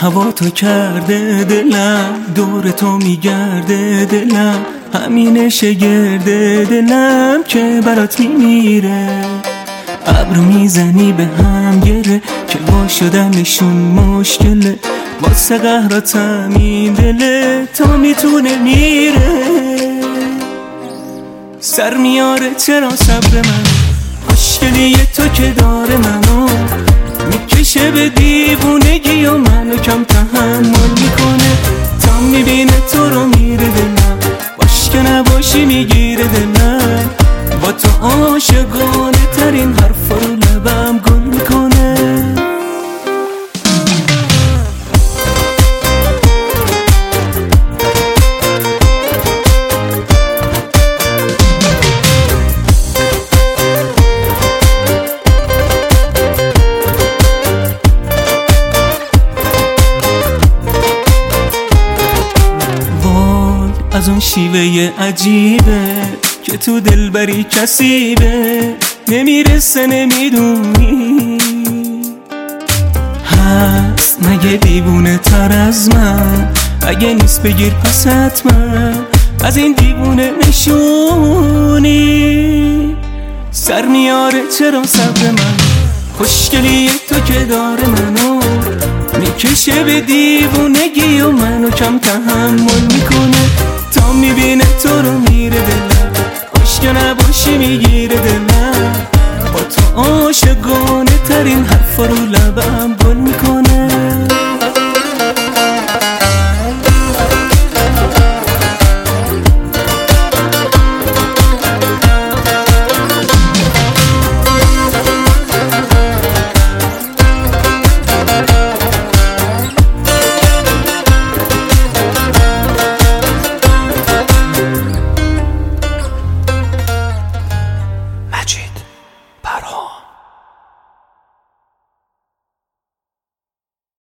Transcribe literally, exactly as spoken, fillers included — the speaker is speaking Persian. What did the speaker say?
هوا تو کرده دلم، دور تو میگرده دلم، همینه شگرده دلم که برات میمیره. ابر میزنی به هم گره که وا شدنشون مشکله، واسه قهراتم این دله تا میتونه میره. سر میاره چرا صبر من، خوشگلی تو که داره منو میکشه به دیوونگی و منو کم تحمل میکنه. تا میبینه تو رو میره دلم، باش که نباشی میگیره دلم، با تو عاشقانه ترین حرفا رو لبم گل میکنه. از اون شیوه عجیبه که تو دلبری کسیبه، نمیرسه نمیدونی هست مگه دیوونه تر از من؟ اگه نیست بگیر پس حتما از این دیوونه نشونی. سر میاره چرا صبر من، خوشگلی تو که داره منو میکشه به دیوونگی و منو کم تحمل میکنه. تا میبینه تو رو میره دلم، باش که نباشی میگیره دلم، با تو عاشقانه ترین حرفا رو